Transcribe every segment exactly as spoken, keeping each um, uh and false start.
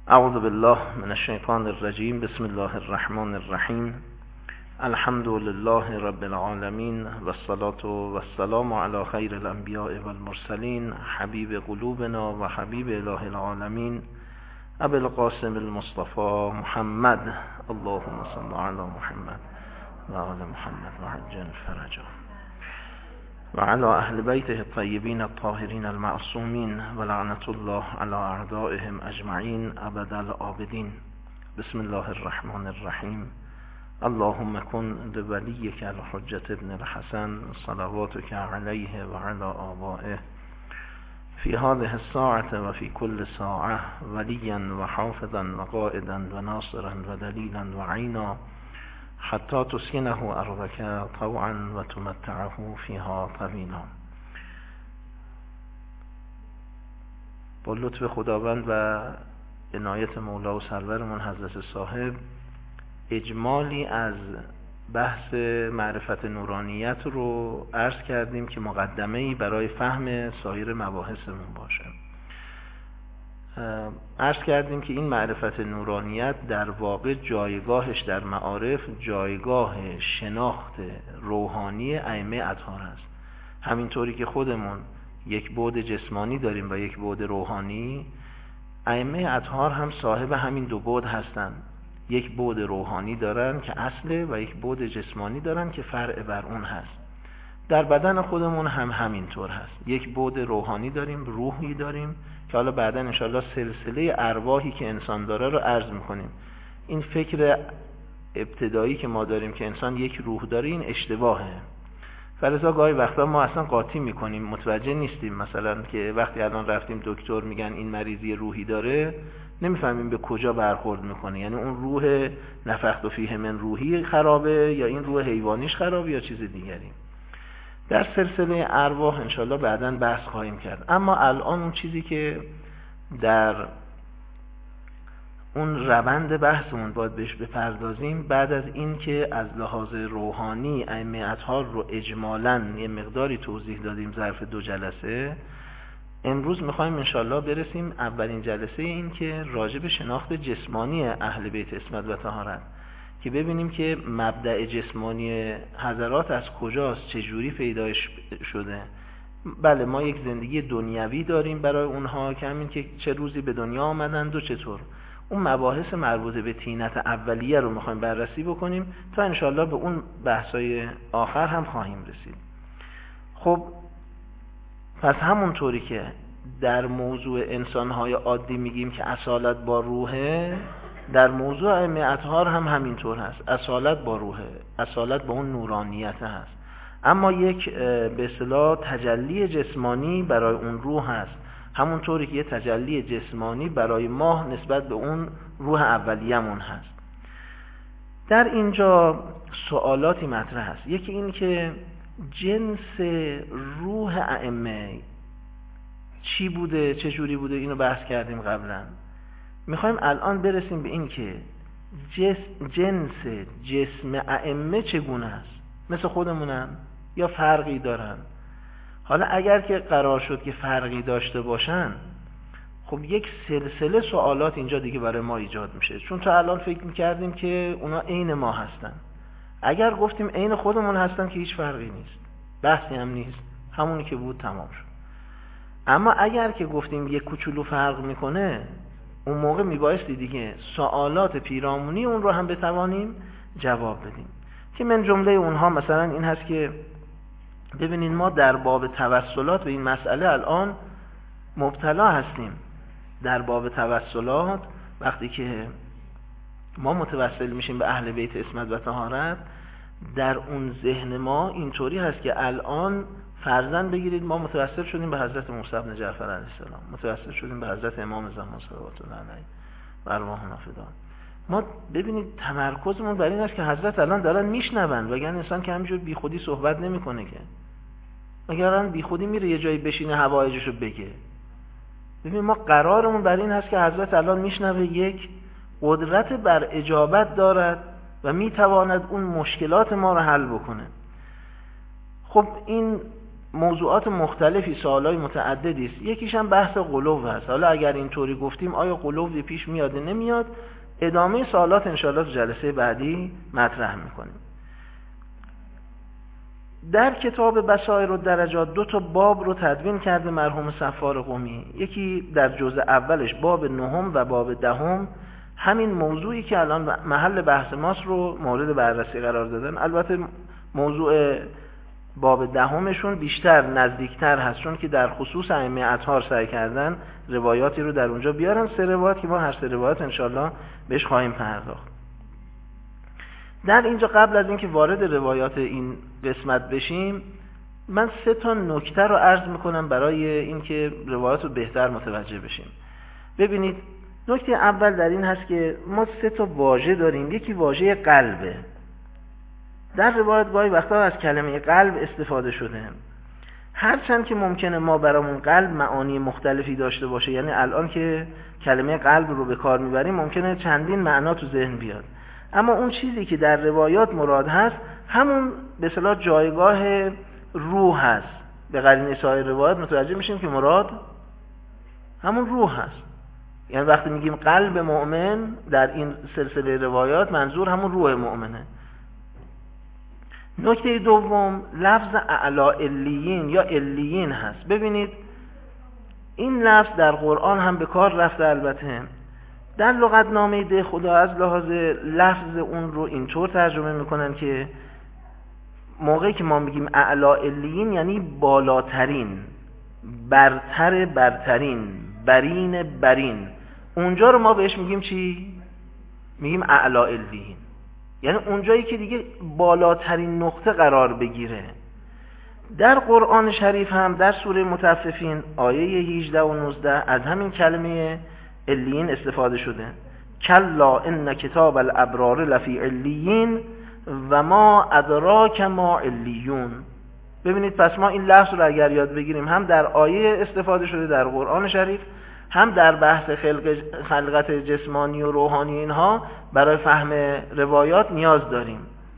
اعوذ بالله من الشیطان الرجیم. بسم الله الرحمن الرحیم. الحمد لله رب العالمین و الصلاة و السلام علی خیر الانبیاء والمرسلین حبیب قلوبنا و حبیب اله العالمین ابی القاسم المصطفى محمد. اللهم صل علی محمد و آل محمد و عجل فرجا و علی اهل بیته الطیبین الطاهرین المعصومین و لعنت الله علی اعدائهم اجمعین ابد الآبدین. بسم الله الرحمن الرحیم. اللهم کن لولیک الحجة ابن الحسن صلواتک علیه و علی آبائه فی هذه الساعة و فی کل ساعة ولیا و حافظا و قائدا و ناصرا و دلیلا و عینا حتی تسکنه ارضک طوعا و تمتعه فیها طویلا. با لطف خداوند و عنایت مولا و سرورمون حضرت صاحب اجمالی از بحث معرفت نورانیت رو عرض کردیم که مقدمه‌ای برای فهم سایر مباحثمون باشه. عرض کردیم که این معرفت نورانیت در واقع جایگاهش در معارف جایگاه شناخت روحانی ائمه اطهار است. همینطوری که خودمون یک بعد جسمانی داریم و یک بعد روحانی، ائمه اطهار هم صاحب همین دو بعد هستند. یک بعد روحانی دارن که اصله و یک بعد جسمانی دارن که فرع بر اون هست. در بدن خودمون هم همینطور هست. یک بعد روحانی داریم، روحی داریم که حالا بعدا انشاءالله سلسله ارواحی که انسان داره رو عرض میکنیم. این فکر ابتدایی که ما داریم که انسان یک روح داره این اشتباهه. فلذا گاهی وقتا ما اصلا قاطی میکنیم، متوجه نیستیم. مثلا که وقتی الان رفتیم دکتر میگن این مریضی روحی داره، نمیفهمیم به کجا برخورد میکنه. یعنی اون روح نفخت فیه من روحی خرابه یا این روح حیوانیش خرابه یا چیز دیگری. در سلسله ارواح انشاءالله بعداً بحث خواهیم کرد. اما الان اون چیزی که در اون روند بحثمون باید بهش بپردازیم، بعد از این که از لحاظ روحانی ائمه اطهار رو اجمالاً یه مقداری توضیح دادیم ظرف دو جلسه، امروز میخوایم انشاءالله برسیم اولین جلسه این که راجع به شناخت جسمانی اهل بیت عصمت و طهارت، که ببینیم که مبدأ جسمانی حضرات از کجاست، چجوری پیدا شده. بله ما یک زندگی دنیوی داریم برای اونها که همین که چه روزی به دنیا آمدند و چطور. اون مباحث مربوط به طینت اولیه رو میخوایم بررسی بکنیم تا انشاءالله به اون بحثای آخر هم خواهیم رسید. خب پس همونطوری که در موضوع انسان‌های عادی میگیم که اصالت با روحه، در موضوع ائمه اطهار هم همینطور هست. اصالت با روحه، اصالت با اون نورانیت هست. اما یک به اصطلاح تجلی جسمانی برای اون روح هست، همونطوری که یه تجلی جسمانی برای ماه نسبت به اون روح اولیه‌مون هست. در اینجا سوالاتی مطرح هست. یکی این که جنس روح ائمه چی بوده، چه جوری بوده، اینو بحث کردیم قبلا. میخوایم الان برسیم به این که جنس جسم ائمه چگونه است، مثل خودمونن یا فرقی دارن. حالا اگر که قرار شد که فرقی داشته باشن، خب یک سلسله سوالات اینجا دیگه برای ما ایجاد میشه، چون تا الان فکر میکردیم که اونا عین ما هستن. اگر گفتیم عین خودمون هستن که هیچ فرقی نیست، بحثی هم نیست، همونی که بود تمام شد. اما اگر که گفتیم یک کوچولو فرق میکنه، اون موقع میبایستی دیگه سوالات پیرامونی اون رو هم بتوانیم جواب بدیم. که من جمله اونها مثلا این هست که ببینید ما در باب توسلات به این مسئله الان مبتلا هستیم. در باب توسلات وقتی که ما متوسل میشیم به اهل بیت عصمت و طهارت، در اون ذهن ما اینطوری هست که الان فرضاً بگیرید ما متوسل شدیم به حضرت موسی بن جعفر علیه السلام، متوسل شدیم به حضرت امام زمان صلوات الله علیه و ارواحنا فداه. ما ببینید تمرکزمون بر این است که حضرت الان دارن میشنون، وگرنه انسان که همینجور بی خودی صحبت نمیکنه که. وگرنه بی خودی میره یه جایی بشینه حوایجشو بگه. ببین ما قرارمون بر این هست که حضرت الان میشنوه، یک قدرت بر اجابت دارد و میتواند اون مشکلات ما رو حل بکنه. خب این موضوعات مختلفی، سوالای متعددی است. یکیش هم بحث غلو هست. حالا اگر اینطوری گفتیم آیا غلو پیش میاد نمیاد، ادامه سوالات انشاءالله تو جلسه بعدی مطرح میکنیم. در کتاب بصائر الدرجات دو تا باب رو تدوین کرده مرحوم صفار قمی. یکی در جزء اولش باب نهم و باب دهم همین موضوعی که الان محل بحث ماست رو مورد بررسی قرار دادن. البته موضوع باب دهمشون بیشتر نزدیکتر هست، چون که در خصوص ائمه اطهار سعی کردن روایاتی رو در اونجا بیارن، سه روایت که ما هر سه روایت انشالله بهش خواهیم پرداخت. در اینجا قبل از اینکه وارد روایات این قسمت بشیم، من سه تا نکته رو عرض میکنم برای اینکه روایات رو بهتر متوجه بشیم. ببینید، نکته اول در این هست که ما سه تا واژه داریم. یکی واژه قلبه. در روایت گاهی وقتا از کلمه قلب استفاده شده، هرچند که ممکنه ما برامون قلب معانی مختلفی داشته باشه. یعنی الان که کلمه قلب رو به کار میبریم ممکنه چندین معنا تو ذهن بیاد، اما اون چیزی که در روایات مراد هست همون به اصطلاح جایگاه روح هست. به قرینه سایر روایات متوجه میشیم که مراد همون روح هست. یعنی وقتی میگیم قلب مؤمن در این سلسله روایات منظور همون روح مؤمنه. نکته دوم لفظ اعلی علیین یا علیین هست. ببینید این لفظ در قرآن هم به کار رفته. البته در لغتنامه ده خدا از لحاظ لفظ اون رو اینطور ترجمه میکنن که موقعی که ما میگیم اعلی علیین یعنی بالاترین، برتر برترین، برین برین، اونجا رو ما بهش میگیم چی؟ میگیم اعلی علیین، یعنی اونجایی که دیگه بالاترین نقطه قرار بگیره. در قرآن شریف هم در سوره مطففین آیه هجده و نوزده از همین کلمه علیین استفاده شده. کلا ان کتاب الابرار لفی علیین و ما ادراک ما علیون. ببینید پس ما این لفظ رو اگر یاد بگیریم، هم در آیه استفاده شده در قرآن شریف، هم در بحث خلق خلقت جسمانی و روحانی اینها برای فهم روایات نیاز داریم.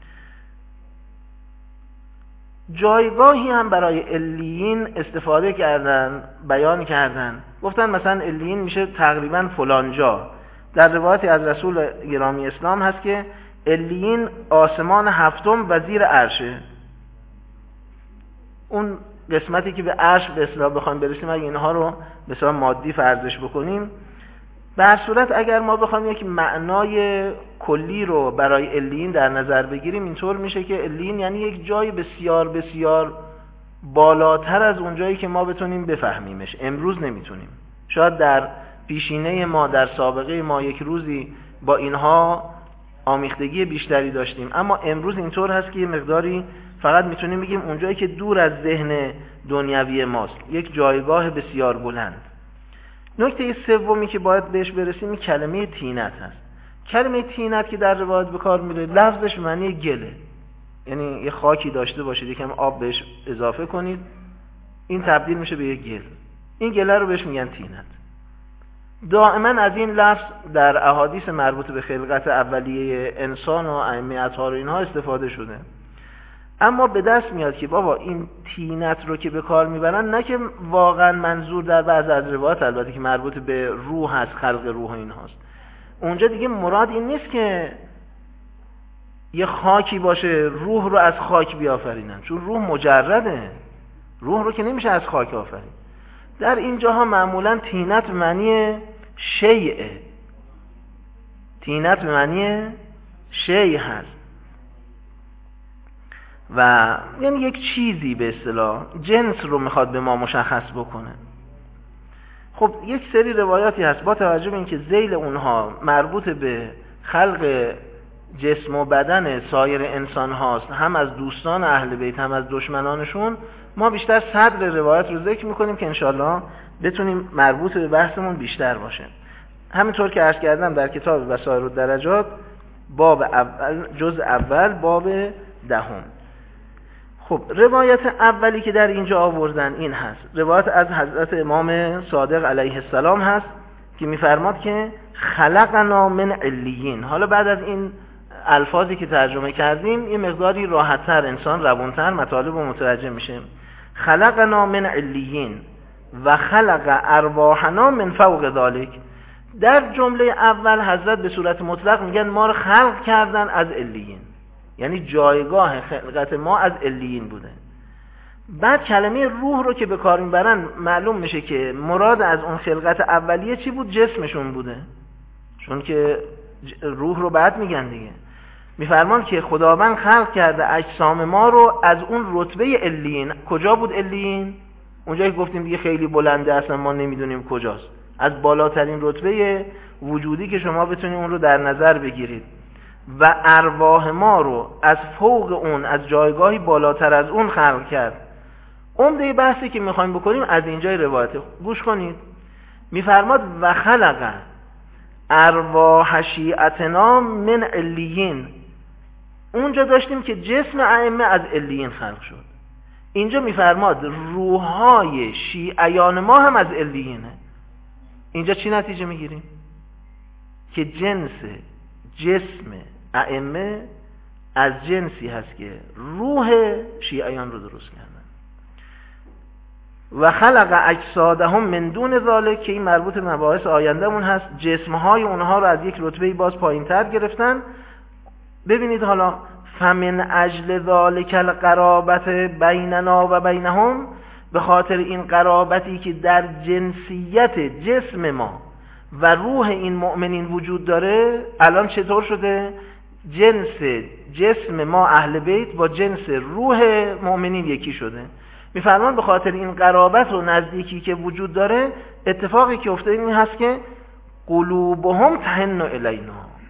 جایگاهی هم برای علیین استفاده کردن، بیان کردن. گفتن مثلا علیین میشه تقریبا فلان جا. در روایتی از رسول گرامی اسلام هست که علیین آسمان هفتم و زیر عرشه. اون قسمتی که به عرش به اصطلاح بخوایم برسیم، اگه اینها رو به اصطلاح مادی فرضش بکنیم، به هر صورت اگر ما بخوایم یک معنای کلی رو برای علیین در نظر بگیریم، اینطور میشه که علیین یعنی یک جای بسیار بسیار بالاتر از اون جایی که ما بتونیم بفهمیمش. امروز نمیتونیم. شاید در پیشینه ما، در سابقه ما یک روزی با اینها آمیختگی بیشتری داشتیم، اما امروز اینطور هست که یه مقداری فقط میتونیم بگیم اونجایی که دور از ذهن دنیوی ماست، یک جایگاه بسیار بلند. نکته سومی که باید بهش برسیم این کلمه طینت هست. کلمه طینت که در روایت به کار میره، لفظش معنی گله، یعنی یه خاکی داشته باشید، یکم آب بهش اضافه کنید، این تبدیل میشه به یک گل. این گله رو بهش میگن طینت. دائما از این لفظ در احادیث مربوط به خلقت اولیه انسان و ائمه اطهار و اینها استفاده شده، اما به دست میاد که بابا این طینت رو که به کار میبرن، نه که واقعا منظور در بعض از روایات البته که مربوط به روح هست، خلق روح این هاست، اونجا دیگه مراد این نیست که یه خاکی باشه روح رو از خاک بیافرینن، چون روح مجرده، روح رو که نمیشه از خاک آفرین. در این جاها معمولا طینت معنی شیء، طینت معنی شیء هست و یعنی یک چیزی به اصطلاح جنس رو میخواد به ما مشخص بکنه. خب یک سری روایاتی هست با توجه به اینکه ذیل اونها مربوط به خلق جسم و بدن سایر انسان هاست، هم از دوستان اهل بیت هم از دشمنانشون، ما بیشتر صدر روایت رو ذکر میکنیم که انشالله بتونیم مربوط به بحثمون بیشتر باشه. همینطور که عرض کردم در کتاب بصائر الدرجات باب اول جزء اول باب دهم. خب روایت اولی که در اینجا آوردن این هست، روایت از حضرت امام صادق علیه السلام هست که میفرماد که خلقنا من علیین. حالا بعد از این الفاظی که ترجمه کردیم یه مقداری راحت‌تر انسان روان‌تر مطالب رو متوجه میشه. خلقنا من علیین و خلق ارواحنا من فوق ذلک. در جمله اول حضرت به صورت مطلق میگن ما رو خلق کردن از علیین، یعنی جایگاه خلقت ما از علیین بوده. بعد کلمه روح رو که به کار میبرن معلوم میشه که مراد از اون خلقت اولیه چی بود؟ جسمشون بوده، چون که روح رو بعد میگن دیگه. میفرمان که خداوند خلق کرده اجسام ما رو از اون رتبه علیین. کجا بود علیین؟ اونجایی که گفتیم دیگه خیلی بلنده، اصلا ما نمیدونیم کجاست. از بالاترین رتبه وجودی که شما بتونید اون رو در نظر بگیرید. و ارواح ما رو از فوق اون، از جایگاهی بالاتر از اون خلق کرد. عمده بحثی که میخوایم بکنیم از اینجای روایت. گوش کنید. میفرماد و خلق ارواح شیعتنا من علیین. اونجا داشتیم که جسم ائمه از علیین خلق شد. اینجا میفرماد روحای شیعیان ما هم از علیینه. اینجا چی نتیجه میگیریم؟ که جنس جسم ائمه از جنسی هست که روح شیعیان رو درست کردن. و خلق اجسادهم من دون ذلک، که این مربوط به مباحث آیندهمون هست. جسمهای اونها رو از یک رتبه باز پایین‌تر گرفتن. ببینید حالا فمن اجل ذلک القرابت بیننا و بینهم، به خاطر این قرابتی که در جنسیت جسم ما و روح این مؤمنین وجود داره، الان چطور شده؟ جنس جسم ما اهل بیت با جنس روح مؤمنین یکی شده. میفرمان به خاطر این قرابت و نزدیکی که وجود داره، اتفاقی که افتاده این هست که قلوبهم تحن الینا.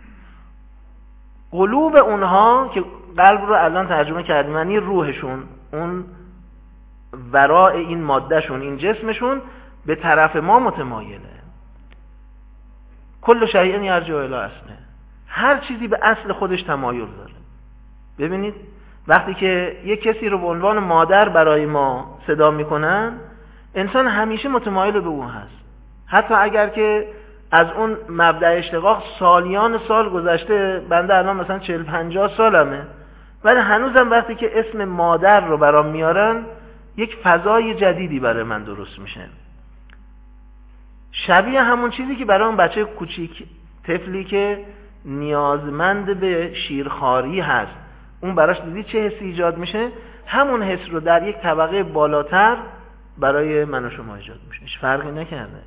قلوب اونها که قلب رو الان ترجمه کردیم، یعنی روحشون، اون ورای این مادهشون، این جسمشون به طرف ما متمایله. کل شیء یرجع الی اصله، هر چیزی به اصل خودش تمایل داره. ببینید وقتی که یک کسی رو به عنوان مادر برای ما صدا میکنن، انسان همیشه متمایل به اون هست، حتی اگر که از اون مبدأ اشتقاق سالیان سال گذشته. بنده الان مثلا چهل پنجاه سالمه، ولی هنوزم وقتی که اسم مادر رو برام میارن یک فضای جدیدی برای من درست میشه، شبیه همون چیزی که برای اون بچه کوچیک، طفلی که نیازمند به شیرخواری هست، اون براش دیدی چه حسی ایجاد میشه؟ همون حس رو در یک طبقه بالاتر برای من و شما ایجاد میشه. هیچ فرقی نکرده.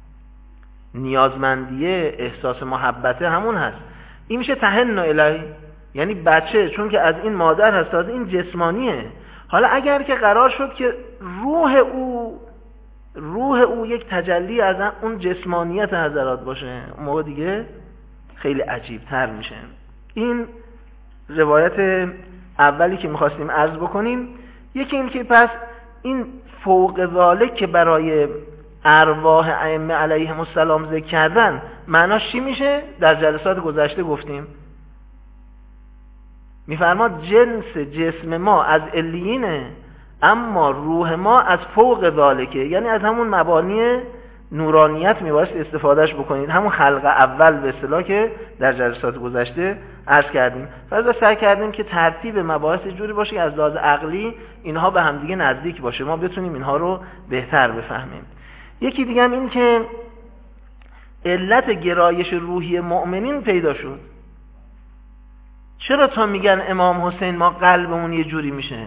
نیازمندیه، احساس محبته همون هست. این میشه تحن الی، یعنی بچه چون که از این مادر هست، از این جسمانیه. حالا اگر که قرار شد که روح او روح او یک تجلی از اون جسمانیت حضرات باشه، اون موقع دیگه خیلی عجیب تر میشه. این روایت اولی که میخواستیم عرض بکنیم. یکی این که پس این فوق ذالک که برای ارواح ائمه علیهم السلام ذکر کردن، معناش چی میشه؟ در جلسات گذشته گفتیم. میفرماد جنس جسم ما از علیینه، اما روح ما از فوق ذالکه، یعنی از همون مبانی نورانیت میبایست استفادهش بکنید، همون خلق اول به اصطلاح که در جلسات گذشته عرض کردیم. فرض سعی کردیم که ترتیب مباحث جوری باشه که از لحاظ عقلی اینها به هم دیگه نزدیک باشه، ما بتونیم اینها رو بهتر بفهمیم. یکی دیگه هم این که علت گرایش روحی مؤمنین پیدا شد. چرا تا میگن امام حسین ما قلبمون یه جوری میشه؟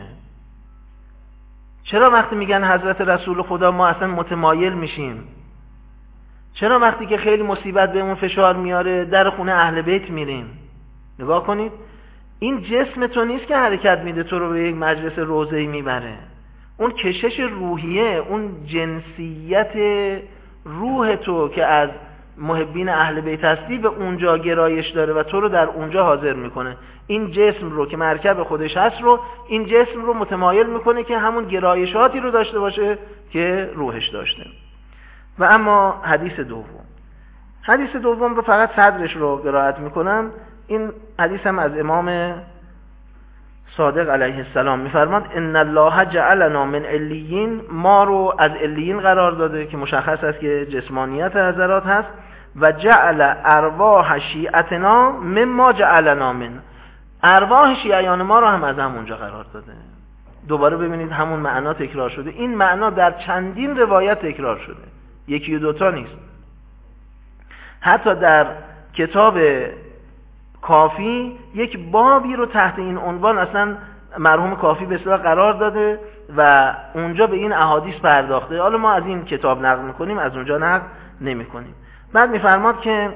چرا وقتی میگن حضرت رسول خدا ما اصلا متمایل میشیم؟ چرا وقتی که خیلی مصیبت بهمون فشار میاره در خونه اهل بیت میریم؟ نگاه کنید، این جسم تو نیست که حرکت میده تو رو به یک مجلس روضه‌ای میبره. اون کشش روحیه، اون جنسیت روح تو که از محبین اهل بیت هستی به اونجا گرایش داره و تو رو در اونجا حاضر میکنه. این جسم رو که مرکب خودش هست رو، این جسم رو متمایل میکنه که همون گرایشاتی رو داشته باشه که روحش داشته. و اما حدیث دوم حدیث دوم رو فقط صدرش رو قرائت میکنم. این حدیث هم از امام صادق علیه السلام میفرماد ان الله جعلنا من علیین، ما رو از علیین قرار داده که مشخص است که جسمانیت حضرات هست. و جعل ارواح شیعتنا مما جعلنا من، ارواح شیعیان ما رو هم از همونجا قرار داده. دوباره ببینید همون معنا تکرار شده. این معنا در چندین روایت تکرار شده، یکی و دوتا نیست. حتی در کتاب کافی یک بابی رو تحت این عنوان اصلا مرحوم کافی به اصطلاح قرار داده و اونجا به این احادیث پرداخته. حالا ما از این کتاب نقل میکنیم، از اونجا نقل نمیکنیم. بعد میفرماد که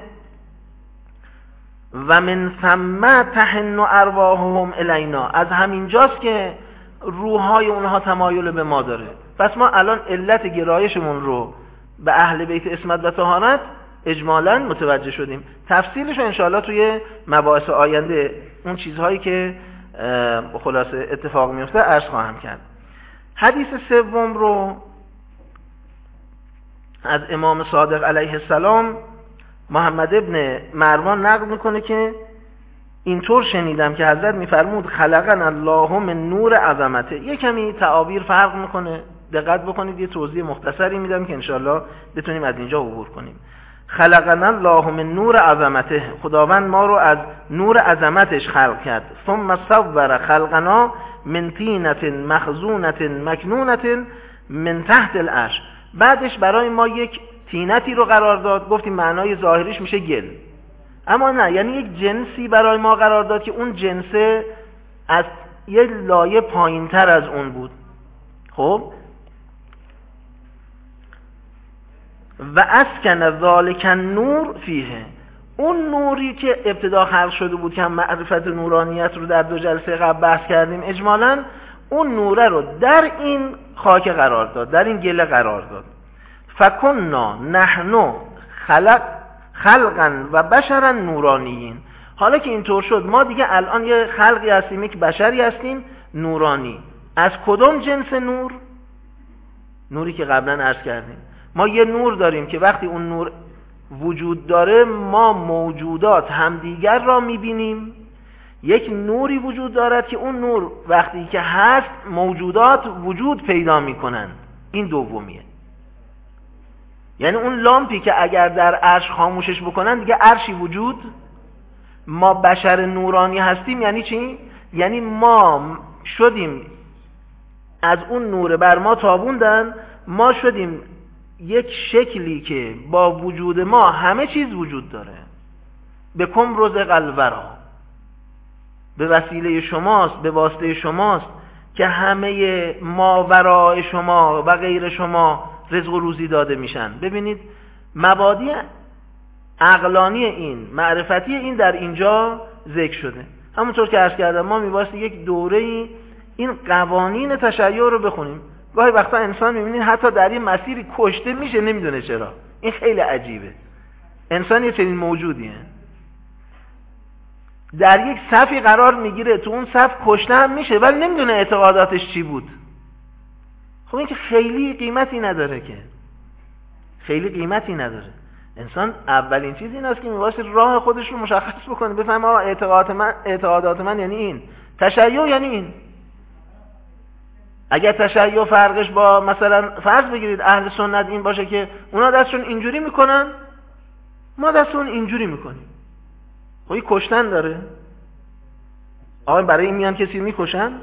و من ثم تحن ارواحهم الینا، از همین جاست که روحهای اونها تمایل به ما داره. پس ما الان علت گرایشمون رو به اهل بیت عصمت و طهارت اجمالاً متوجه شدیم. تفصیلش رو انشاءالله توی مباحث آینده اون چیزهایی که خلاصه اتفاق میفته عرض خواهم کرد. حدیث سوم رو از امام صادق علیه السلام محمد ابن مروان نقل میکنه که اینطور شنیدم که حضرت میفرمود خلقنا الله من نور عظمته. یه کمی تعابیر فرق میکنه، دقت بکنید، یه توضیح مختصری میدم که انشاءالله بتونیم از اینجا عبور کنیم. خلقنا الله من نور عظمته، خداوند ما رو از نور عظمتش خلق کرد. ثم صور خلقنا من طینة مخزونة مکنونة من تحت العرش، بعدش برای ما یک طینتی رو قرار داد. گفتیم معنای ظاهریش میشه گل، اما نه، یعنی یک جنسی برای ما قرار داد که اون جنسه از یه لایه پایین تر از اون بود. خب و اسکن ذالک النور فیه، اون نوری که ابتدا خلق شده بود که هم معرفت نورانیت رو در دو جلسه قبل بحث کردیم اجمالاً، اون نوره رو در این خاک قرار داد، در این گله قرار داد. فکنا نحنو خلق خلقا و بشرا نورانیین. حالا که اینطور شد ما دیگه الان یه خلقی هستیم، یک بشری هستیم نورانی. از کدوم جنس نور؟ نوری که قبلا عرض کردیم. ما یه نور داریم که وقتی اون نور وجود داره ما موجودات همدیگر را میبینیم. یک نوری وجود دارد که اون نور وقتی که هست موجودات وجود پیدا میکنن. این دومیه. یعنی اون لامپی که اگر در عرش خاموشش بکنن دیگه عرشی وجود. ما بشر نورانی هستیم یعنی چی؟ یعنی ما شدیم از اون نور بر ما تابوندن، ما شدیم یک شکلی که با وجود ما همه چیز وجود داره. به کم رزق الورا، به وسیله شماست، به واسطه شماست که همه ماورای شما و غیر شما رزق و روزی داده میشن. ببینید مبادی عقلانی این، معرفتی این در اینجا ذکر شده. همونطور که عرض کردم ما میبایستی یک دوره‌ای این قوانین تشیع رو بخونیم. گاهی وقتا انسان میبینید حتی در این مسیری کشته میشه نمیدونه چرا. این خیلی عجیبه. انسان یه چنین موجودیه، در یک صفی قرار میگیره، تو اون صف کشته هم میشه ولی نمیدونه اعتقاداتش چی بود. خب این که خیلی قیمتی نداره، که خیلی قیمتی نداره. انسان اولین چیز این است که میباشه راه خودش رو مشخص بکنه، بفهمه آقا اعتقادات من اعتقادات من یعنی این، تشیع یعنی این. اگر تشیع فرقش با مثلا فرض بگیرید اهل سنت این باشه که اونا دستشون اینجوری میکنن، ما دستشون اینجوری میکنیم، خب این کشتن داره. آقا برای این میان کسی میکشن.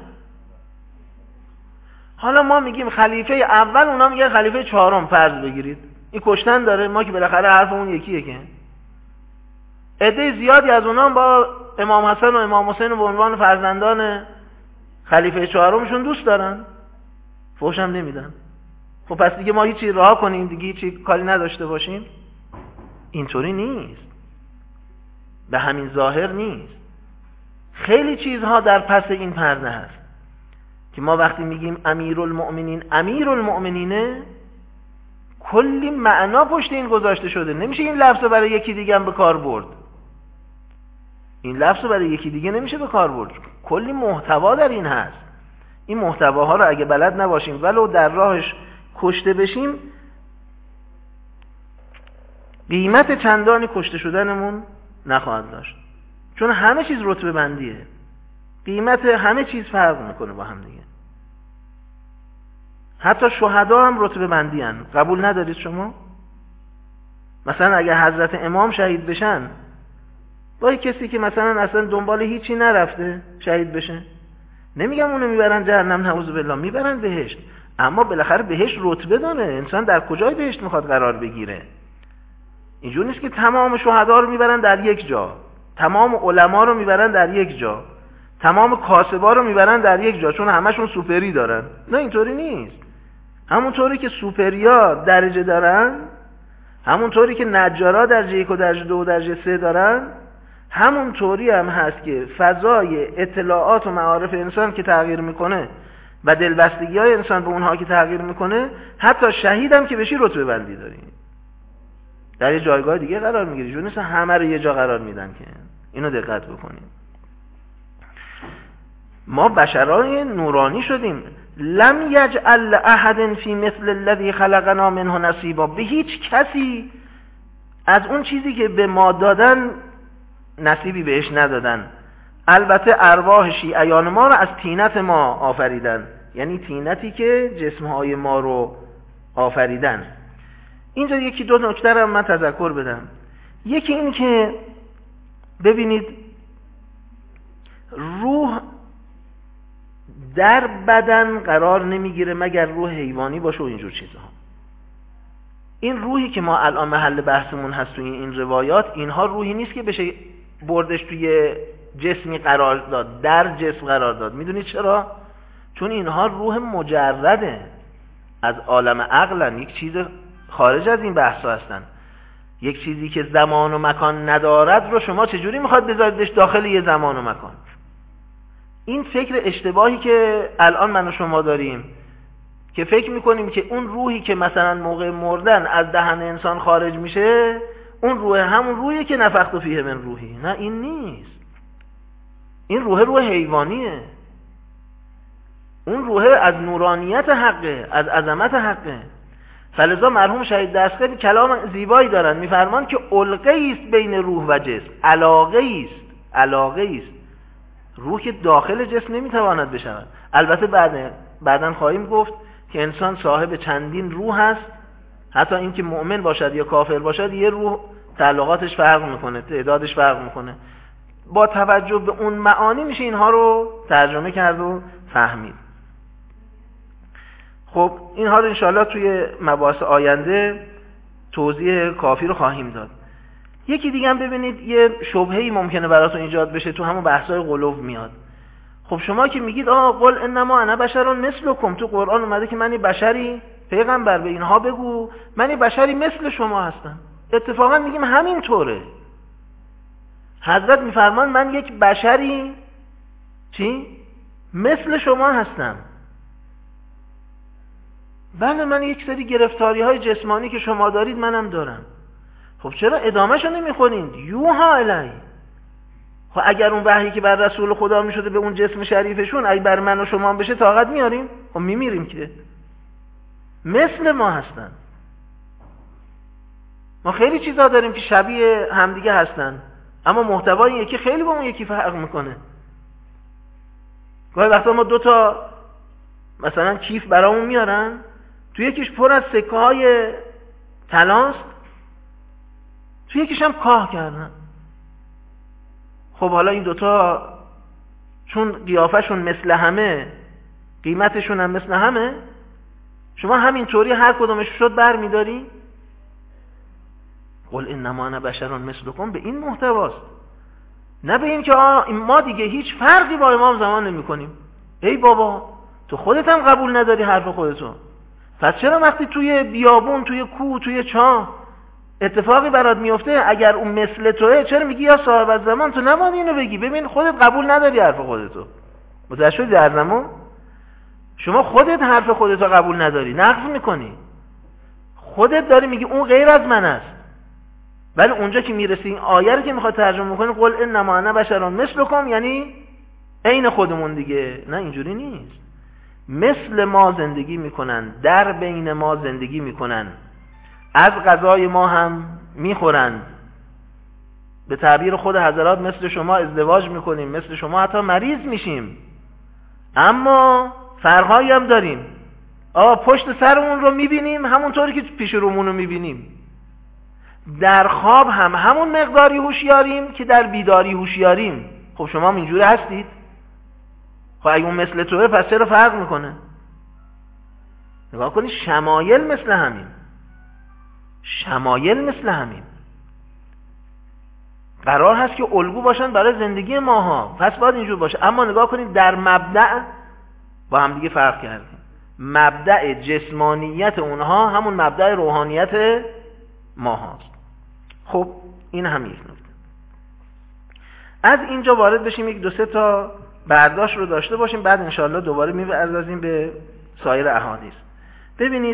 حالا ما میگیم خلیفه اول، اونا میگن خلیفه چهارم فرض بگیرید، این کشتن داره. ما که بالاخره حرفمون یکیه که عده زیادی از اونها با امام حسن و امام حسین به عنوان فرزندان خلیفه چهارمشون دوست دارن، فحش هم نمیدن. خب پس دیگه ما هیچی راه کنیم، دیگه هیچی کاری نداشته باشیم؟ اینطوری نیست، به همین ظاهر نیست. خیلی چیزها در پس این پرده هست که ما وقتی میگیم امیرالمؤمنین امیرالمؤمنینه کلی معنا پشت این گذاشته شده. نمیشه این لفظ برای یکی دیگه هم به کار برد. این لفظ برای یکی دیگه نمیشه به کار برد. کلی محتوا در این هست. این محتواها رو اگه بلد نباشیم ولو در راهش کشته بشیم، قیمت چندانی کشته شدنمون نخواهد داشت. چون همه چیز رتبه بندیه، قیمت همه چیز فرق میکنه با هم دیگه. حتی شهدا هم رتبه بندی هن. قبول ندارید شما؟ مثلا اگه حضرت امام شهید بشن با کسی که مثلا اصلا دنبال هیچی نرفته شهید بشه، نمیگم اونو میبرن جهنم، نعوذ بالله، میبرن بهشت، اما بالاخره بهشت رتبه داره. انسان در کجای بهشت میخواد قرار بگیره؟ اینجور نیست که تمام شهدا رو میبرن در یک جا، تمام علما رو میبرن در یک جا، تمام کاسبا رو میبرن در یک جا چون همشون سوپری دارن. نه اینطوری نیست. همونطوری که سوپریا درجه دارن، همونطوری که نجارا درجه یک و درجه دو و درجه سه دارن، همونطوری هم هست که فضای اطلاعات و معارف انسان که تغییر میکنه و دلبستگی های انسان به اونها که تغییر میکنه، حتی شهید هم که بشی رتبه بندی داری، در یه جایگاه دیگه قرار میگیری. جو نیست همه رو یه جا قرار میدن که. اینو دقت بکنیم. ما بشرای نورانی شدیم. لم یجعل احد فی مثل الذی خلقنا منه نصیبا. به هیچ کسی از اون چیزی که به ما دادن نصیبی بهش ندادن. البته ارواح شیعیان ما رو از طینت ما آفریدن، یعنی طینتی که جسمهای ما رو آفریدن. اینجا یکی دو نکته رو من تذکر بدم. یکی این که ببینید روح در بدن قرار نمیگیره مگر روح حیوانی باشه و اینجور چیزها. این روحی که ما الان محل بحثمون هست توی این روایات، اینها روحی نیست که بشه بردش توی جسمی قرار داد، در جسم قرار داد. میدونید چرا؟ چون اینها روح مجرده، از عالم عقلن، یک چیز خارج از این بحثا هستن. یک چیزی که زمان و مکان ندارد رو شما چجوری میخواد بذاریدش داخل یه زمان و مکان؟ این فکر اشتباهی که الان من و شما داریم که فکر میکنیم که اون روحی که مثلا موقع مردن از دهن انسان خارج میشه، اون روح همون روحیه که نفخت فیه من روحی. نه این نیست. این روح روح حیوانیه. اون روح از نورانیت حقه، از عظمت حقه. فلذا مرحوم شهید دستگیری کلام زیبایی دارن، میفرمان که علقه است بین روح و جسم، علاقه است، علاقه است. روح که داخل جسم نمیتواند بشود. البته بعد بعداً خواهیم گفت که انسان صاحب چندین روح است، حتی این که مؤمن باشد یا کافر باشد، یه روح تعلقاتش فرق میکنه، تعدادش فرق میکنه. با توجه به اون معانی میشه اینها رو ترجمه کرد و فهمید. خب اینها رو انشاءالله توی مباحث آینده توضیح کافی رو خواهیم داد. یکی دیگه هم ببینید یه شبهه‌ای ممکنه براتون ایجاد بشه، تو همون بحث‌های غلو میاد. خب شما که میگید آ قل انما انا بشر مثلکم، تو قرآن اومده که من بشری، پیغمبر به اینها بگو من بشری مثل شما هستم. اتفاقا میگیم همین طوره. حضرت میفرمان من یک بشری چی؟ مثل شما هستم. بله من یک سری گرفتاری های جسمانی که شما دارید منم دارم. خب چرا ادامهشو نمیخونید؟ یوها الی. خب اگر اون وحی که بر رسول خدا میشده به اون جسم شریفشون اگه بر من و شما بشه طاقت میاریم؟ خب میمیریم که. مثل ما هستن. ما خیلی چیزا داریم که شبیه همدیگه هستن، اما محتوای یکی خیلی با اون یکی فرق میکنه. گاهی وقتا ما دو تا مثلا کیف برامون میارن، تو یکیش پر از سکه های طلاست، تو یکیش هم کاه کردن. خب حالا این دوتا چون قیافشون مثل همه، قیمتشون هم مثل همه، شما همینطوری هر کدومش شد بر میداری؟ قل انما انا بشر مثلکم به این محتواست، نه به این که ما دیگه هیچ فرقی با امام زمان نمی کنیم. ای بابا تو خودت هم قبول نداری حرف خودتو، پس چرا وقتی توی بیابون، توی کوه، توی چاه اتفاقی برات میفته اگر اون مثل توه چرا میگی یا صاحب از زمان؟ تو نباید اینو بگی. ببین خودت قبول نداری حرف خودتو. متوجه شدی در زمان شما خودت حرف خودتو قبول نداری، نقض میکنی. خودت داری میگی اون غیر از من است، ولی اونجا که میرسی این آیه رو که میخواد ترجمه کنی قل انما انا بشر مثلکم، یعنی عین خودمون دیگه. نه اینجوری نیست. مثل ما زندگی میکنن، در بین ما زندگی میکنن، از غذای ما هم میخورن. به تعبیر خود حضرات مثل شما ازدواج میکنیم، مثل شما حتی مریض میشیم، اما فرقایی هم داریم. آه پشت سرمون رو میبینیم همونطوری که پیش رومون رو میبینیم. در خواب هم همون مقداری هوشیاریم که در بیداری هوشیاریم. خب شما هم اینجوری هستید؟ خب اگه اون مثل توه پس چرا فرق میکنه؟ نگاه کنید شمایل مثل همین، شمایل مثل همین قرار هست که الگو باشن برای زندگی ماها، پس باید اینجور باشه. اما نگاه کنید در مبدأ با هم دیگه فرق کردیم. مبدأ جسمانیت اونها همون مبدأ روحانیت ما هست. خب این هم یک نکته. از اینجا وارد بشیم یک دو سه تا برداشت رو داشته باشیم، بعد انشاءالله دوباره می‌پردازیم به سایر احادیث. ببینید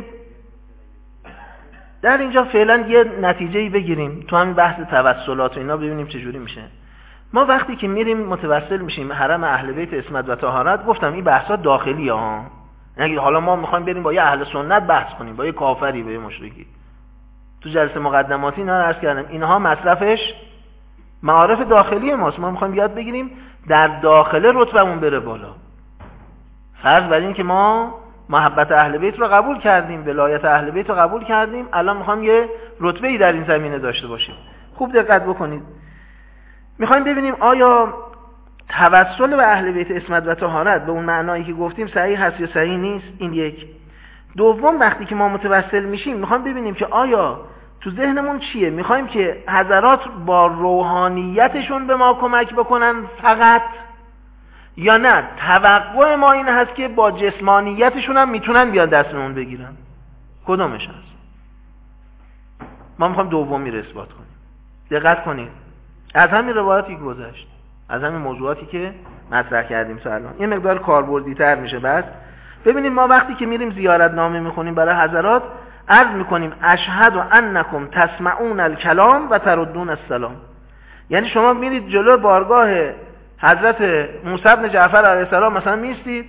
در اینجا فعلا یه نتیجه‌ای بگیریم تو همین بحث توسلات و اینا، ببینیم چه جوری میشه. ما وقتی که میریم متوسل میشیم حرم اهل بیت عصمت و طهارت، گفتم این بحثا داخلی ها، یعنی حالا ما میخوایم بریم با یه اهل سنت بحث کنیم، با یه کافری، با یه مشرکی. تو جلسه مقدماتی اینا رو عرض کردم، اینها مصرفش معارف داخلی ماست. ما میخوایم یاد بگیریم در داخل رتبمون بره بالا. فرض بر این که ما محبت اهل بیت رو قبول کردیم، ولایت اهل بیت رو قبول کردیم، الان میخوایم یه رتبه‌ای در این زمینه داشته باشیم. خوب دقت بکنید. میخوایم ببینیم آیا توسل به اهل بیت عصمت و طهارت به اون معنایی که گفتیم صحیح هست یا صحیح نیست. این یک. دوم، وقتی که ما متوسل میشیم میخوایم ببینیم که آیا تو ذهنمون چیه؟ میخوایم که حضرات با روحانیتشون به ما کمک بکنن فقط، یا نه توقع ما این هست که با جسمانیتشون هم میتونن بیان دستمون بگیرن؟ کدومش هست؟ ما میخوایم دومی رو اثبات کنیم. دقت کنید از همین روایاتی که گذشت، از همین موضوعاتی که مطرح کردیم تا الان، این مقدار کاربردی تر میشه. بس ببینید ما وقتی که میریم زیارت نامه میخونیم برای حضرات، عرض میکنیم اشهد انکم تسمعون الکلام و تردون السلام. یعنی شما میرید جلو بارگاه حضرت موسی بن جعفر علیه السلام مثلا میستید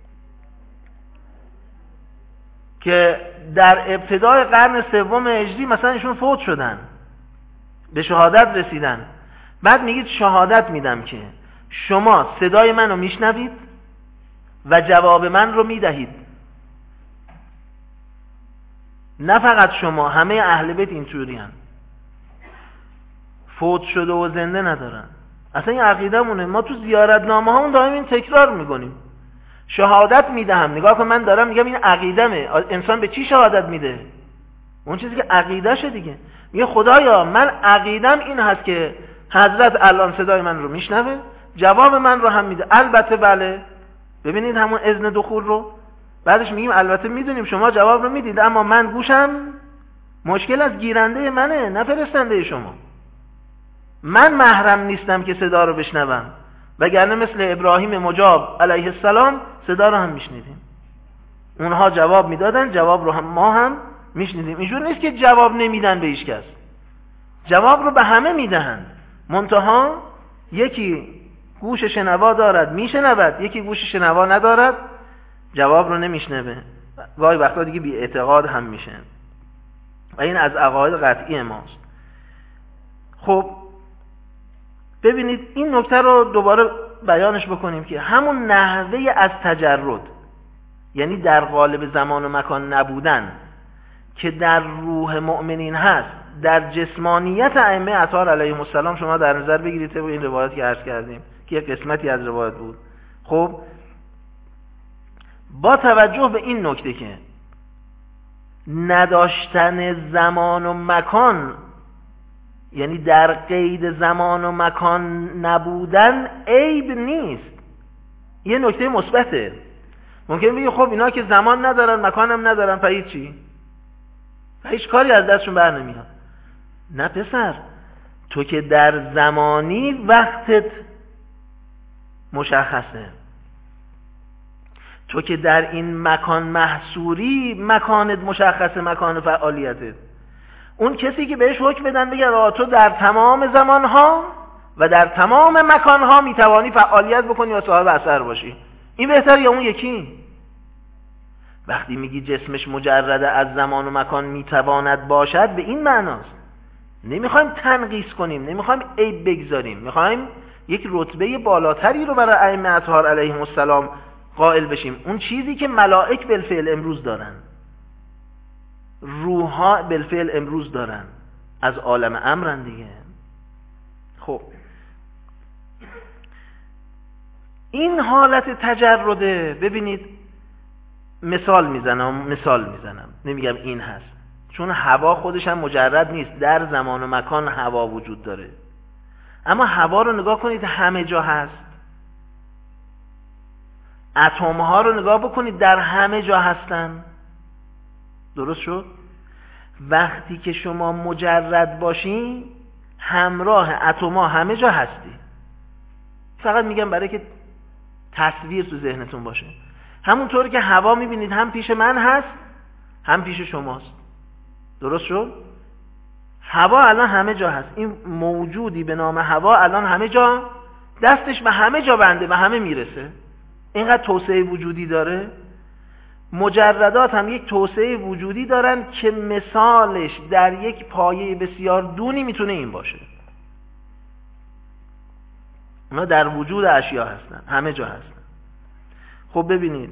که در ابتدای قرن سوم هجری مثلا ایشون فوت شدن، به شهادت رسیدن. بعد میگید شهادت میدم که شما صدای منو میشنوید و جواب من رو میدهید. نه فقط شما، همه اهل بیت اینطوری هن. فوت شده و زنده ندارن. اصلا این عقیده مونه. ما تو زیارتنامه ها اون دائم این تکرار میکنیم. شهادت میدهم. نگاه کن من دارم میگم این عقیدمه. انسان به چی شهادت میده؟ اون چیزی که عقیدهشه دیگه. میگه خدایا من عقیدم این هست که حضرت الان صدای من رو میشنوه، جواب من رو هم میده. البته بله. ببینید همون اذن دخول رو. بعدش میگیم البته میدونیم شما جواب رو میدید، اما من گوشم مشکل از گیرنده منه، نه فرستنده شما. من محرم نیستم که صدا رو بشنوم، وگرنه مثل ابراهیم مجاب علیه السلام صدا رو هم میشنیدیم. اونها جواب میدادن، جواب رو هم ما هم میشنیدیم. اینجور نیست که جواب نمیدن به هیچ کس، جواب رو به همه میدهند. منتها یکی گوش شنوا دارد میشنود، یکی گوش شنوا ندارد جواب رو نمیشنوه. گاهی وقتا دیگه بی اعتقاد هم میشه و این از عقاید قطعی ماست. خب ببینید این نکته رو دوباره بیانش بکنیم که همون نحوه از تجرد، یعنی در قالب زمان و مکان نبودن که در روح مؤمنین هست، در جسمانیت ائمه اطهار علیهم السلام شما در نظر بگیرید. طبق این روایت که عرض کردیم که یک قسمتی از روایت بود. خب با توجه به این نکته که نداشتن زمان و مکان، یعنی در قید زمان و مکان نبودن عیب نیست، یه نکته مثبته. ممکن بگی خب اینا که زمان ندارن مکان هم ندارن پس چی؟ هیچ کاری از دستشون بر نمیاد. نه پسر، تو که در زمانی وقتت مشخصه، تو که در این مکان محصوری مکانت مشخصه، مکان فعالیتت. اون کسی که بهش حکم بدن بگن تو در تمام زمانها و در تمام مکانها میتوانی فعالیت بکنی و صاحب اثر باشی، این بهتر یا اون یکی؟ وقتی میگی جسمش مجرد از زمان و مکان میتواند باشد، به این معناست. نمیخوایم تنقیص کنیم، نمیخوایم عیب بگذاریم، میخوایم یک رتبه بالاتری رو برای ائمه اطهار علیهم السلام قائل بشیم. اون چیزی که ملائک بالفعل امروز دارن، روح‌ها بالفعل امروز دارن، از عالم امرن دیگه. خب این حالت تجرده، ببینید مثال میزنم مثال میزنم نمیگم این هست، چون هوا خودش هم مجرد نیست، در زمان و مکان هوا وجود داره، اما هوا رو نگاه کنید همه جا هست. اتم ها رو نگاه بکنید در همه جا هستن. درست شد؟ وقتی که شما مجرد باشین همراه اتم ها همه جا هستی. فقط میگم برای که تصویر تو ذهنتون باشه. همونطور که هوا میبینید هم پیش من هست هم پیش شماست. درست شد؟ هوا الان همه جا هست. این موجودی به نام هوا الان همه جا، دستش به همه جا بنده، به همه میرسه. اینقدر توسعه وجودی داره. مجردات هم یک توسعه وجودی دارن که مثالش در یک پایه بسیار دونی میتونه این باشه. اونا در وجود اشیا هستن، همه جا هستن. خب ببینید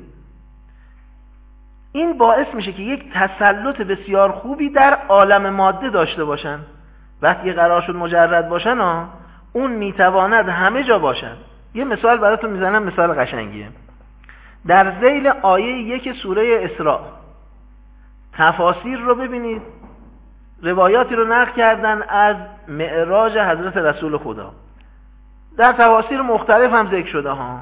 این باعث میشه که یک تسلط بسیار خوبی در عالم ماده داشته باشن. وقتی قرار شد مجرد باشن ها، اون میتواند همه جا باشن. یه مثال براتون میزنم، مثال قشنگیه. در ذیل آیه یک سوره اسراء تفاسیر رو ببینید، روایاتی رو نقل کردن از معراج حضرت رسول خدا. در تفاسیر مختلف هم ذکر شده ها.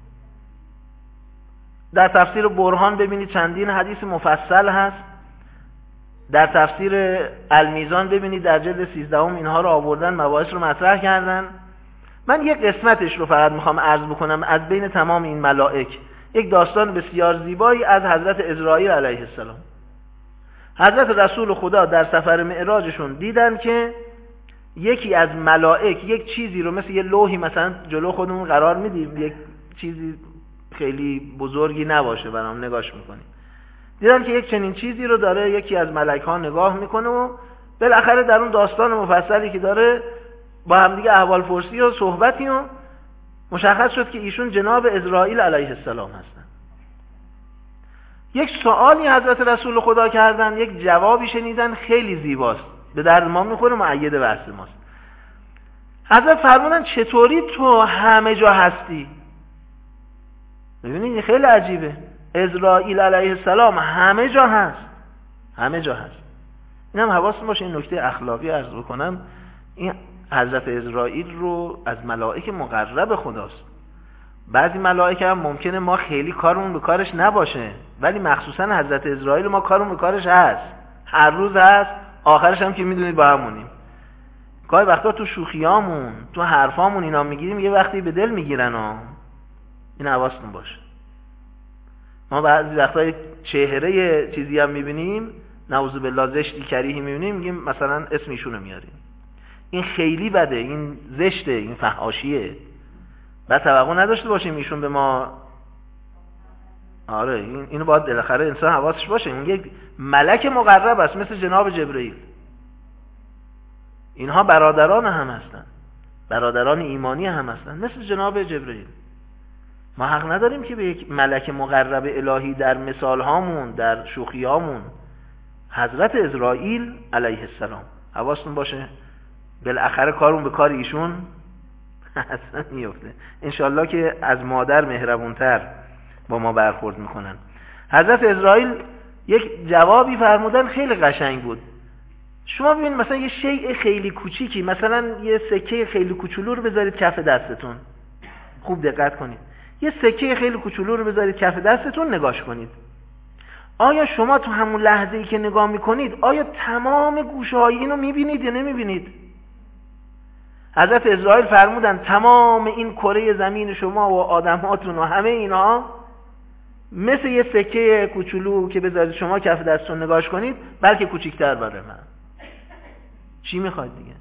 در تفسیر برهان ببینید چندین حدیث مفصل هست. در تفسیر المیزان ببینید در جلد سیزدهم اینها رو آوردن، مباحث رو مطرح کردن. من یک قسمتش رو فقط میخوام عرض بکنم از بین تمام این ملائک. یک داستان بسیار زیبایی از حضرت عزرائیل علیه السلام. حضرت رسول خدا در سفر معراجشون دیدن که یکی از ملائک یک چیزی رو مثل یه لوحی مثلا جلو خودمون قرار میدیم، یک چیزی خیلی بزرگی نباشه برام نگاش میکنیم. دیدن که یک چنین چیزی رو داره یکی از ملائک ها نگاه میکنه و بالاخره در اون داستان مفصلی که داره با هم دیگه احوال پرسی و صحبتی و مشخص شد که ایشون جناب عزرائیل علیه السلام هستن. یک سوالی حضرت رسول خدا کردن، یک جوابی شنیدن خیلی زیباست، به درد ما میخوره، مؤید بحث ماست. حضرت فرمودن چطوری تو همه جا هستی؟ ببینید خیلی عجیبه. عزرائیل علیه السلام همه جا هست، همه جا هست. اینم حواستون باشه، این نکته اخلاقی عرض بکنم. این حضرت عزرائیل رو از ملائک مقرب خداست. بعضی ملائک هم ممکنه ما خیلی کارمون به کارش نباشه، ولی مخصوصا حضرت عزرائیل ما کارمون به کارش هست، هر روز هست، آخرش هم که میدونید با همونیم. گاهی وقتا تو شوخیامون تو حرفامون اینا میگیریم، یه وقتی به دل میگیرن ها. این حواستون باشه. ما بعضی وقتا چهره چیزی هم میبینیم، نعوذ بالله زشتی کریهی میبینیم، میگیم مثلا اسم ایشونو میاریم. این خیلی بده، این زشته، این فحاشیه. بعد توقع نداشته باشیم ایشون به ما. آره این اینو باید بالاخره انسان حواسش باشه. این یک ملک مقرب است مثل جناب جبرئیل. اینها برادران هم هستن، برادران ایمانی هم هستن مثل جناب جبرئیل. ما حق نداریم که به یک ملک مقرب الهی در مثال هامون، در شوخی هامون، حضرت عزرائیل علیه السلام، حواستون باشه بالاخره کارون به کار ایشون اصلا میفته. انشالله که از مادر مهربونتر با ما برخورد میکنن. حضرت عزرائیل یک جوابی فرمودن خیلی قشنگ بود. شما ببینید مثلا یه شیء خیلی کوچیکی، مثلا یه سکه خیلی کوچولو رو بذارید کف دستتون، خوب دقت کنید. یه سکه خیلی کوچولو رو بذارید کف دستتون، نگاش کنید. آیا شما تو همون لحظه‌ای که نگاه میکنید آیا تمام گوشه‌های اینو میبینید یا نمیبینید؟ حضرت عزرائیل فرمودن تمام این کره زمین شما و آدم‌هاتون و همه اینا مثل یه سکه کوچولو که بذارید شما کف دستتون نگاش کنید، بلکه کوچیک‌تر برای من. چی میخواد دیگه؟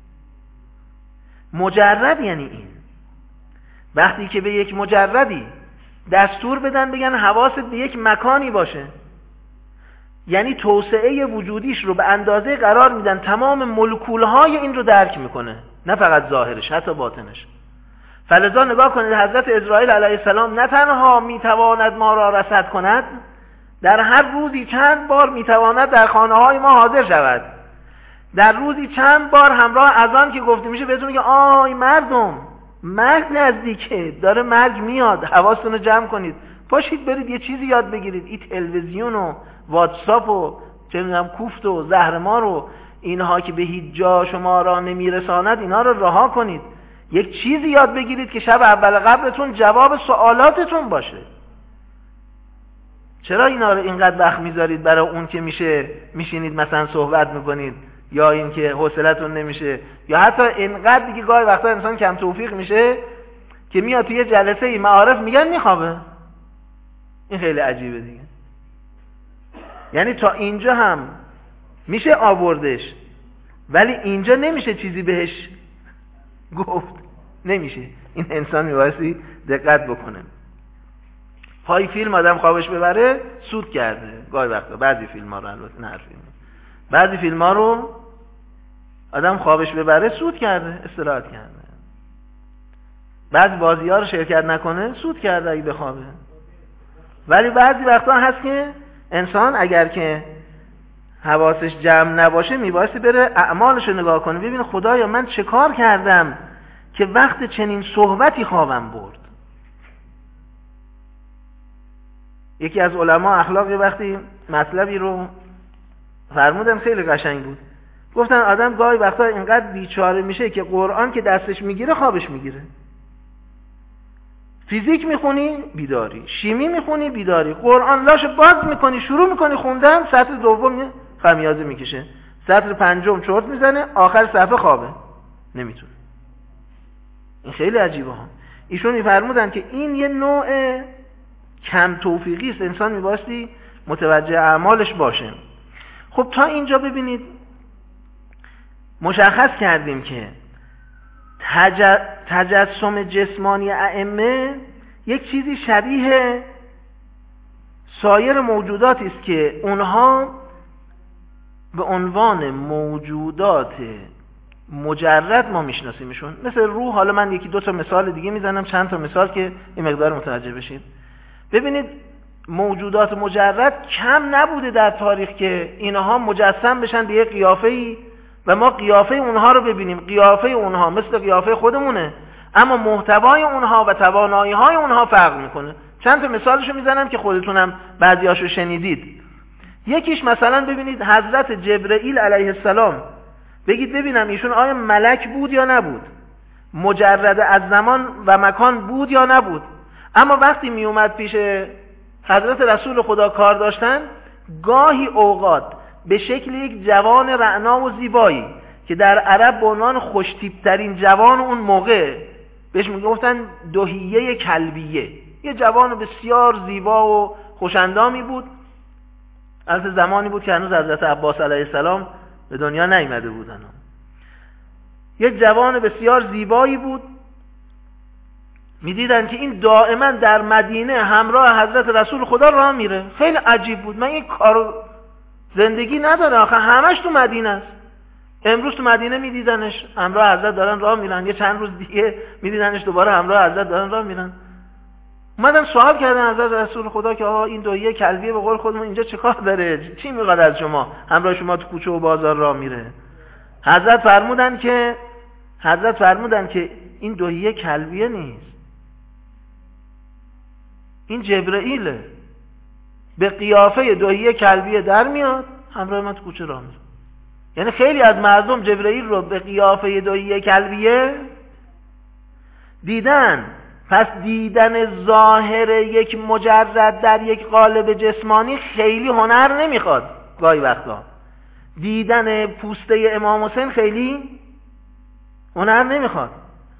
مجرد یعنی این. وقتی که به یک مجردی دستور بدن بگن حواست به یک مکانی باشه، یعنی توسعه وجودیش رو به اندازه قرار میدن تمام مولکولهای این رو درک میکنه، نه فقط ظاهرش، حتی باطنش. فلذا نگاه کنید حضرت عزرائیل علیه السلام نه تنها میتواند ما را رصد کند، در هر روزی چند بار میتواند در خانه های ما حاضر شود. در روزی چند بار همراه اذان که گفته میشه بهتون میگه آی مردم مرگ نزدیکه، داره مرگ میاد، حواستون رو جمع کنید، پاشید برید یه چیزی یاد بگیرید. این تلویزیون و واتساپ و چه میدونم کوفت و زهرمار و اینها که به هیچ جا شما را نمیرساند، اینا رو رها کنید. یک چیزی یاد بگیرید که شب اول قبرتون جواب سوالاتتون باشه. چرا اینا رو اینقدر وقت میذارید برای اون که میشه میشینید مثلا صحبت میکنید، یا این که حوصلتون نمیشه، یا حتی اینقدر دیگه گاهی وقتا انسان کم توفیق میشه که میاد توی جلسه ای معارف میگن میخوابه. این خیلی عجیبه دیگه. یعنی تا اینجا هم میشه آوردش، ولی اینجا نمیشه چیزی بهش گفت، نمیشه. این انسان میبایستی دقت بکنه. پای فیلم آدم خوابش ببره سود کرده گاهی وقتا. بعضی فیلم ها رو البته نه فیلم. بعضی فیلم ها رو آدم خوابش ببره سود کرده، استراحت کرده. بعضی بازی ها رو شرکت نکنه سود کرده اگه بخوابه. ولی بعضی وقتا هست که انسان اگر که حواسش جمع نباشه میبایستی بره اعمالش رو نگاه کنه، ببینه خدایا من چه کار کردم که وقت چنین صحبتی خوابم برد. یکی از علما اخلاقی وقتی مطلبی رو فرمودن خیلی قشنگ بود. گفتن آدم گاهی وقتا اینقدر بیچاره میشه که قرآن که دستش میگیره خوابش میگیره. فیزیک میخونی بیداری، شیمی میخونی بیداری، قرآن لاش باز میکنی شروع میکنی خوندن، سطر دوم خمیازه میکشه، سطر پنجم چرت میزنه، آخر صفحه خوابه، نمیتونه. این خیلی عجیبه ها. ایشون میفرمودن که این یه نوع کم توفیقی است، انسان میبایستی متوجه اعمالش باشه. خب تا اینجا ببینید مشخص کردیم که تج... تجسم جسمانی ائمه یک چیزی شبیه سایر موجوداتی است که اونها به عنوان موجودات مجرد ما میشناسیمشون، مثل روح. حالا من یکی دو تا مثال دیگه میزنم، چند تا مثال که این مقدار متوجه بشید. ببینید موجودات مجرد کم نبوده در تاریخ که اینها مجسم بشن به یک قیافه‌ای و ما قیافه اونها رو ببینیم. قیافه اونها مثل قیافه خودمونه، اما محتوای اونها و توانایی‌های اونها فرق میکنه. چند تا مثالشو میزنم که خودتونم بعضیاشو شنیدید. یکیش مثلا ببینید حضرت جبرئیل علیه السلام، بگید ببینم ایشون آیا ملک بود یا نبود؟ مجرد از زمان و مکان بود یا نبود؟ اما وقتی می اومد پیش حضرت رسول خدا کار داشتن، گاهی اوقات به شکل یک جوان رعنا و زیبایی که در عرب به عنوان خوش‌تیپ‌ترین جوان اون موقع بهش میگفتن دهیه کلبیه، یه جوان بسیار زیبا و خوش‌اندامی بود. از زمانی بود که هنوز حضرت عباس علیه السلام به دنیا نیامده بودن. یه جوان بسیار زیبایی بود. میدیدن که این دائما در مدینه همراه حضرت رسول خدا راه میره. خیلی عجیب بود. من این کارو زندگی نداره آخه همش تو مدینه است. امروز تو مدینه میدیدنش همراه حضرت دارن راه میرن، یه چند روز دیگه میدیدنش دوباره همراه حضرت دارن راه میرن. اومدن سوال کردن حضرت رسول خدا که آقا این دویه کلبیه به قول خودمون اینجا چه کار داره؟ چی میخواد از شما؟ همراه شما تو کوچه و بازار راه میره. حضرت فرمودن که حضرت فرمودن که این دویه کلبیه نیست، این جبرئیله. به قیافه دویه کلبیه در میاد، همراه ما تو کوچه راه میره. یعنی خیلی از مردم جبرئیل رو به قیافه دویه کلبیه دیدن. پس دیدن ظاهر یک مجرد در یک قالب جسمانی خیلی هنر نمیخواد. گاهی وقتا دیدن پوسته امام حسین خیلی هنر نمیخواد.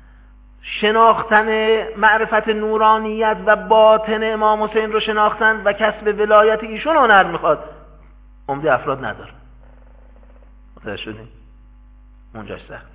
شناختن معرفت نورانیت و باطن امام حسین رو شناختن و کسب ولایت ایشون هنر میخواد. عمده افراد نداره. متوجه شدیم؟ اونجاش سخته.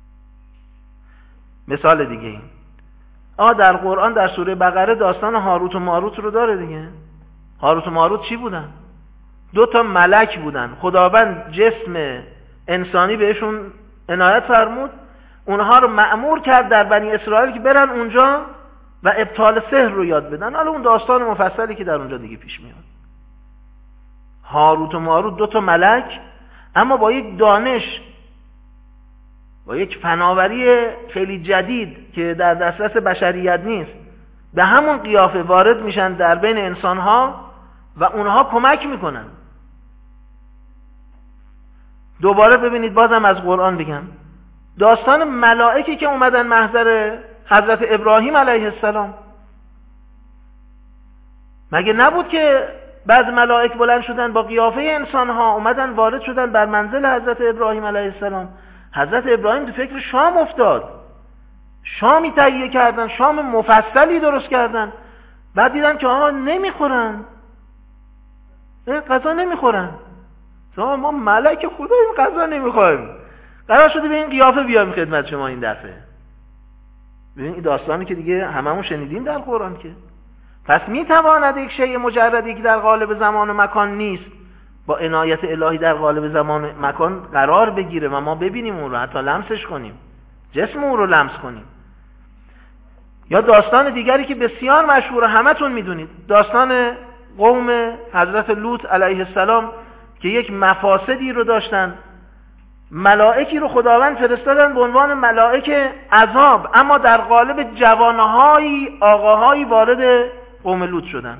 مثال دیگه این آه در قرآن در سوره بقره داستان هاروت و ماروت رو داره دیگه. هاروت و ماروت چی بودن؟ دو تا ملک بودن. خداوند جسم انسانی بهشون عنایت فرمود، اونها رو مأمور کرد در بنی اسرائیل که برن اونجا و ابطال سحر رو یاد بدن. حالا اون داستان مفصلی که در اونجا دیگه پیش میاد. هاروت و ماروت دو تا ملک، اما با یک دانش با یک فناوری خیلی جدید که در دسترس بشریت نیست به همون قیافه وارد میشن در بین انسانها و اونها کمک میکنن. دوباره ببینید بازم از قرآن بگم، داستان ملائکی که اومدن محضر حضرت ابراهیم علیه السلام، مگه نبود که بعض ملائک بلند شدن با قیافه انسانها اومدن وارد شدن بر منزل حضرت ابراهیم علیه السلام؟ حضرت ابراهیم تو فکر شام افتاد، شامی تهیه کردن، شام مفصلی درست کردن، بعد دیدن که آها نمیخورن، غذا نمیخورن، ما ملائک خداییم غذا نمیخوریم، قرار شده به این قیافه بیایم خدمت شما این دفعه. ببین این داستانی که دیگه هممون شنیدیم در قرآن که پس میتواند یک شیء مجردی که در قالب زمان و مکان نیست با عنایت الهی در قالب زمان و مکان قرار بگیره و ما ببینیم اون رو، حتی لمسش کنیم، جسم اون رو لمس کنیم. یا داستان دیگری که بسیار مشهور همتون میدونید، داستان قوم حضرت لوط علیه السلام که یک مفاسدی رو داشتن، ملائکی رو خداوند فرستادن به عنوان ملائک عذاب، اما در قالب جوانهایی آقاهایی وارد قوم لوط شدن،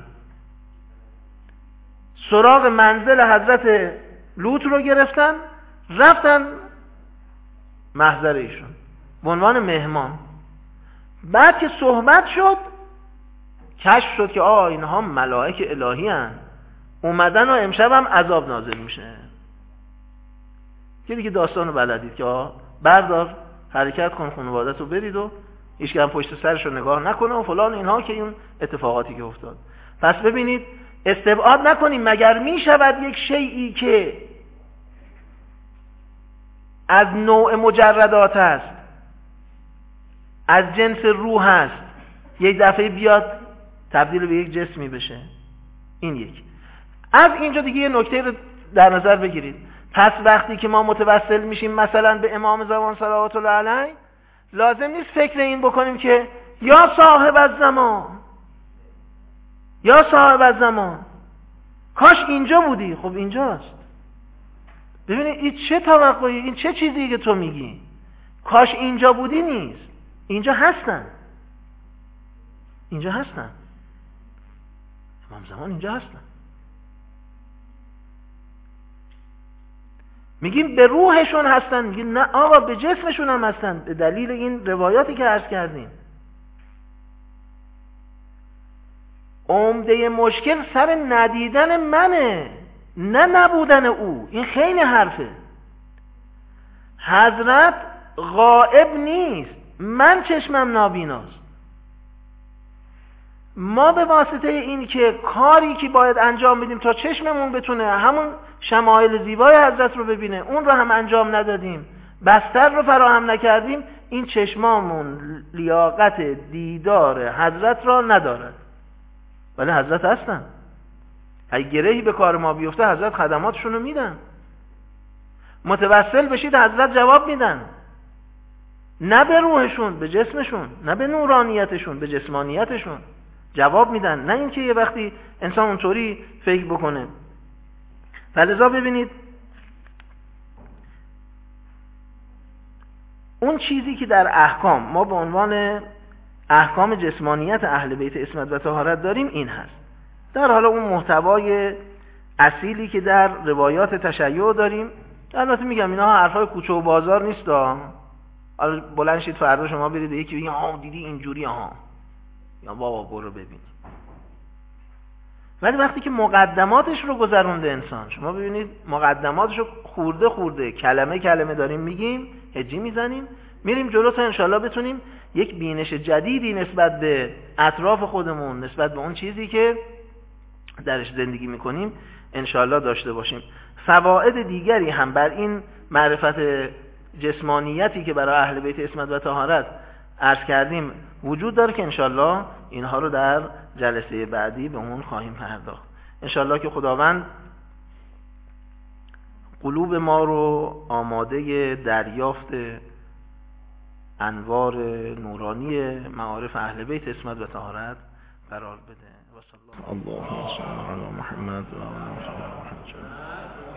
سراغ منزل حضرت لوط رو گرفتن، رفتن محضر ایشون به عنوان مهمان. بعد که صحبت شد کشف شد که آه اینها ملائک الهی هستند، اومدن و امشب هم عذاب نازل میشه. که دیگه داستانو بلدید که آه بردار حرکت کن خانوادت رو برید و هیچ هم پشت سرش رو نگاه نکنه و فلان اینها، که این اتفاقاتی که افتاد. پس ببینید استبعاد نکنیم مگر می شود یک شیئی که از نوع مجردات است، از جنس روح است، یک دفعه بیاد تبدیل به یک جسمی بشه؟ این یک. از اینجا دیگه یه نکته رو در نظر بگیرید. پس وقتی که ما متوسل میشیم مثلا به امام زمان صلوات الله علیه، لازم نیست فکر این بکنیم که یا صاحب الزمان یا صاحب الزمان کاش اینجا بودی. خب اینجاست. ببینید این چه توقعی، این چه چیزی که تو میگی؟ کاش اینجا بودی نیست، اینجا هستن، اینجا هستن، امام زمان اینجا هستن. میگیم به روحشون هستن، میگیم نه آقا به جسمشون هم هستن، به دلیل این روایاتی که عرض کردیم. عمده مشکل سر ندیدن منه، نه نبودن او. این خیلی حرفه. حضرت غائب نیست، من چشمم نابیناست. ما به واسطه این که کاری که باید انجام بدیم تا چشممون بتونه همون شمایل زیبای حضرت رو ببینه، اون رو هم انجام ندادیم، بستر رو فراهم نکردیم، این چشمامون لیاقت دیدار حضرت را ندارد. ولی حضرت هستن. اگه گرهی به کار ما بیفته حضرت خدماتشون رو میدن. متوسل بشید حضرت جواب میدن. نه به روحشون، به جسمشون، نه به نورانیتشون، به جسمانیتشون جواب میدن. نه اینکه یه وقتی انسان اونطوری فکر بکنه. فلذا ببینید اون چیزی که در احکام ما به عنوان احکام جسمانیت اهل بیت عصمت و طهارت داریم این هست. در حالا اون محتوای اصیلی که در روایات تشیع داریم، البته میگم اینا حرفای کوچه و بازار نیست. حالا بلند شید فردا شما برید یکی بگید آها دیدی اینجوری، آها یا بابا برو ببین. ولی وقتی که مقدماتش رو گذرونده انسان، شما ببینید مقدماتش رو خورده خورده کلمه کلمه داریم میگیم، هجی میزنیم، میریم جلو تا انشالله بتونیم یک بینش جدیدی نسبت به اطراف خودمون، نسبت به اون چیزی که درش زندگی میکنیم انشالله داشته باشیم. فواید دیگری هم بر این معرفت جسمانیتی که برای اهل بیت عصمت و طهارت عرض کردیم وجود داره که انشالله اینها رو در جلسه بعدی به اون خواهیم پرداخت. انشالله که خداوند قلوب ما رو آماده دریافت انوار نورانی معارف اهل بیت عصمت و طهارت قرار بده. و صلی الله علی محمد و آل محمد.